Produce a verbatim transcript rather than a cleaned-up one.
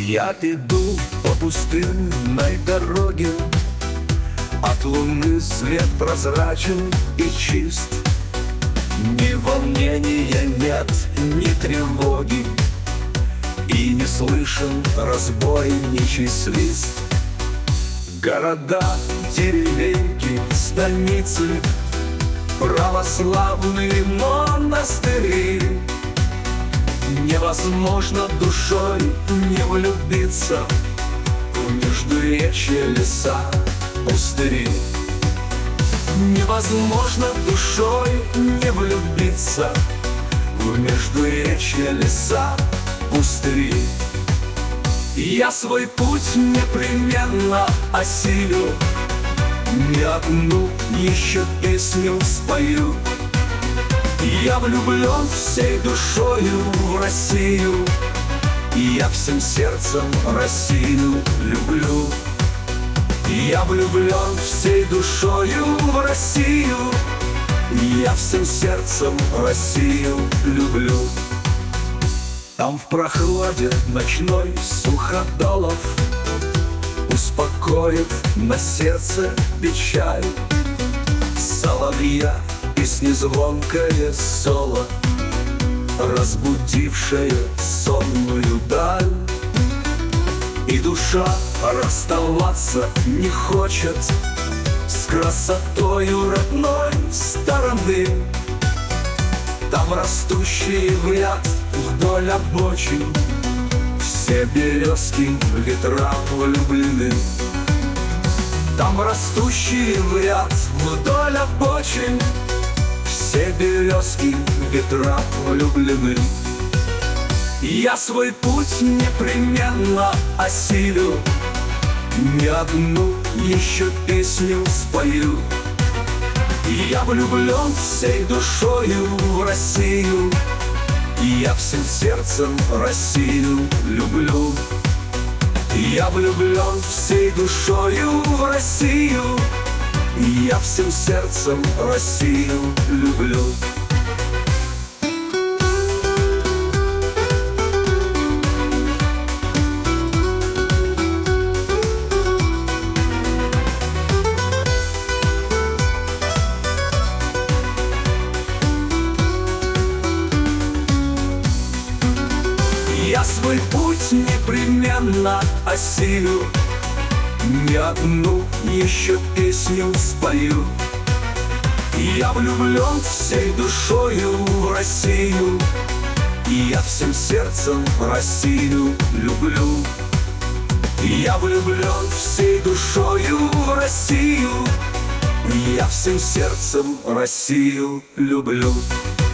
Я иду по пустынной дороге, от луны свет прозрачен и чист. Ни волнения нет, ни тревоги, и не слышен разбойничий свист. Города, деревеньки, станицы, православные монастыри. Невозможно душой не влюбиться в междуречье, леса, пустыри. Невозможно душой не влюбиться в междуречье, леса, пустыри. Я свой путь непременно осилю, не одну еще песню спою. Я влюблен всей душою в Россию, я всем сердцем Россию люблю. Я влюблен всей душою в Россию, я всем сердцем Россию люблю. Там в прохладе ночной суходолов успокоит на сердце печаль соловья, песни звонкое соло, разбудившее сонную даль. И душа расставаться не хочет с красотою родной стороны. Там растущие в ряд вдоль обочин все березки ветрам влюблены. Там растущие в ряд вдоль обочин все березки ветрам влюблены. Я свой путь непременно осилю, не одну еще песню спою. Я влюблен всей душою в Россию, я всем сердцем Россию люблю. Я влюблен всей душою в Россию, я всем сердцем Россию люблю. Я свой путь непременно осилю, не одну еще песню спою. Я влюблен всей душою в Россию, я всем сердцем Россию люблю. Я влюблен всей душою в Россию, я всем сердцем Россию люблю.